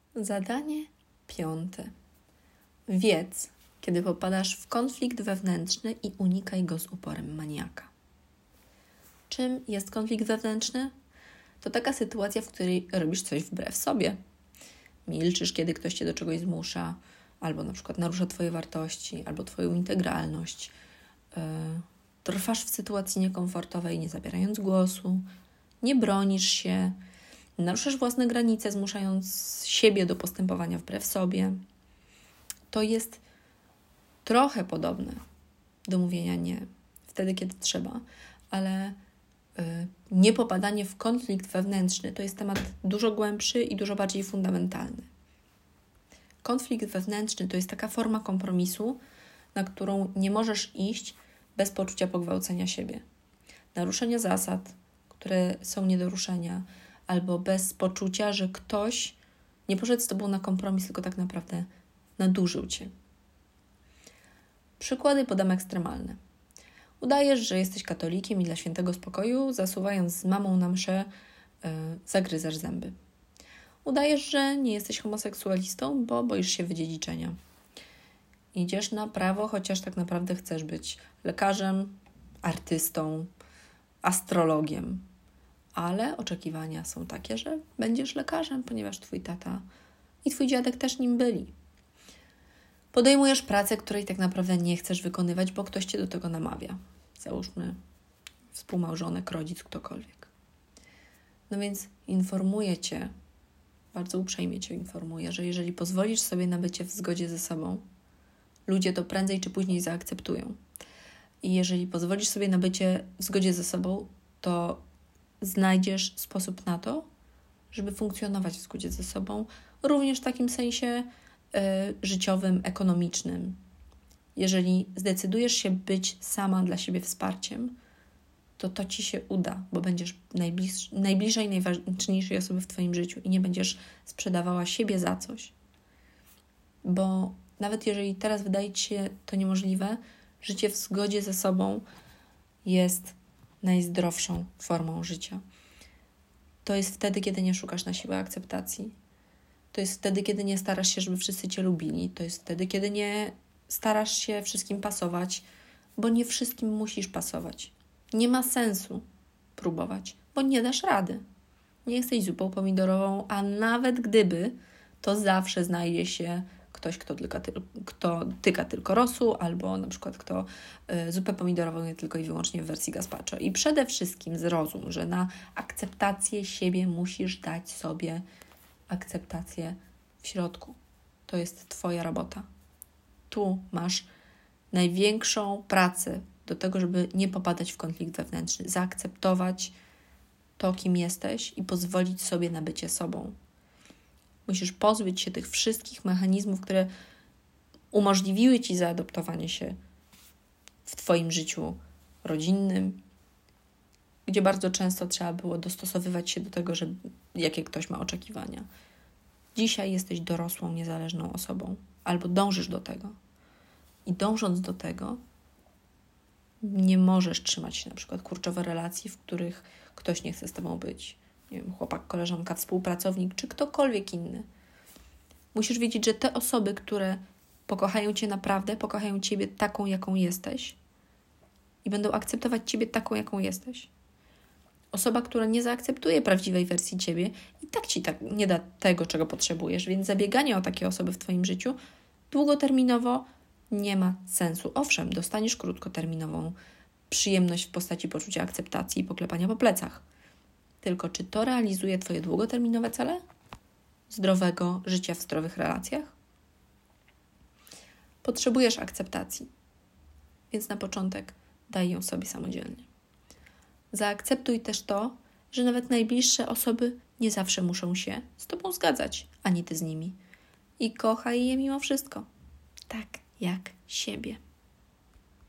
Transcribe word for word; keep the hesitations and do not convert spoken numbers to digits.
Zadanie piąte. Wiedz, kiedy popadasz w konflikt wewnętrzny i unikaj go z uporem maniaka. Czym jest konflikt wewnętrzny? To taka sytuacja, w której robisz coś wbrew sobie. Milczysz, kiedy ktoś cię do czegoś zmusza, albo na przykład narusza twoje wartości, albo twoją integralność. Yy, trwasz w sytuacji niekomfortowej, nie zabierając głosu, nie bronisz się, naruszasz własne granice, zmuszając siebie do postępowania wbrew sobie. To jest trochę podobne do mówienia nie, wtedy, kiedy trzeba, ale yy, niepopadanie w konflikt wewnętrzny to jest temat dużo głębszy i dużo bardziej fundamentalny. Konflikt wewnętrzny to jest taka forma kompromisu, na którą nie możesz iść bez poczucia pogwałcenia siebie. Naruszenia zasad, które są nie do ruszenia, albo bez poczucia, że ktoś nie poszedł z tobą na kompromis, tylko tak naprawdę nadużył cię. Przykłady podam ekstremalne. Udajesz, że jesteś katolikiem i dla świętego spokoju, zasuwając z mamą na mszę, yy, zagryzasz zęby. Udajesz, że nie jesteś homoseksualistą, bo boisz się wydziedziczenia. Idziesz na prawo, chociaż tak naprawdę chcesz być lekarzem, artystą, astrologiem. Ale oczekiwania są takie, że będziesz lekarzem, ponieważ twój tata i twój dziadek też nim byli. Podejmujesz pracę, której tak naprawdę nie chcesz wykonywać, bo ktoś cię do tego namawia. Załóżmy współmałżonek, rodzic, ktokolwiek. No więc informuję cię, bardzo uprzejmie cię informuję, że jeżeli pozwolisz sobie na bycie w zgodzie ze sobą, ludzie to prędzej czy później zaakceptują. I jeżeli pozwolisz sobie na bycie w zgodzie ze sobą, to znajdziesz sposób na to, żeby funkcjonować w zgodzie ze sobą, również w takim sensie y, życiowym, ekonomicznym. Jeżeli zdecydujesz się być sama dla siebie wsparciem, to to ci się uda, bo będziesz najbliż, najbliżej najważniejszej osoby w twoim życiu i nie będziesz sprzedawała siebie za coś. Bo nawet jeżeli teraz wydaje ci się to niemożliwe, życie w zgodzie ze sobą jest najzdrowszą formą życia. To jest wtedy, kiedy nie szukasz na siłę akceptacji. To jest wtedy, kiedy nie starasz się, żeby wszyscy cię lubili. To jest wtedy, kiedy nie starasz się wszystkim pasować, bo nie wszystkim musisz pasować. Nie ma sensu próbować, bo nie dasz rady. Nie jesteś zupą pomidorową, a nawet gdyby, to zawsze znajdzie się ktoś, kto tyka, kto tyka tylko rosół, albo na przykład kto y, zupę pomidorową je tylko i wyłącznie w wersji gazpacho. I przede wszystkim zrozum, że na akceptację siebie musisz dać sobie akceptację w środku. To jest twoja robota. Tu masz największą pracę do tego, żeby nie popadać w konflikt wewnętrzny. Zaakceptować to, kim jesteś i pozwolić sobie na bycie sobą. Musisz pozbyć się tych wszystkich mechanizmów, które umożliwiły ci zaadoptowanie się w twoim życiu rodzinnym, gdzie bardzo często trzeba było dostosowywać się do tego, że jakie ktoś ma oczekiwania. Dzisiaj jesteś dorosłą, niezależną osobą, albo dążysz do tego. I dążąc do tego, nie możesz trzymać się na przykład kurczowo relacji, w których ktoś nie chce z tobą być. Nie wiem, chłopak, koleżanka, współpracownik, czy ktokolwiek inny. Musisz wiedzieć, że te osoby, które pokochają cię naprawdę, pokochają ciebie taką, jaką jesteś i będą akceptować ciebie taką, jaką jesteś. Osoba, która nie zaakceptuje prawdziwej wersji ciebie i tak ci tak nie da tego, czego potrzebujesz, więc zabieganie o takie osoby w twoim życiu długoterminowo nie ma sensu. Owszem, dostaniesz krótkoterminową przyjemność w postaci poczucia akceptacji i poklepania po plecach. Tylko czy to realizuje twoje długoterminowe cele? Zdrowego życia w zdrowych relacjach? Potrzebujesz akceptacji, więc na początek daj ją sobie samodzielnie. Zaakceptuj też to, że nawet najbliższe osoby nie zawsze muszą się z tobą zgadzać, ani ty z nimi. I kochaj je mimo wszystko, tak jak siebie.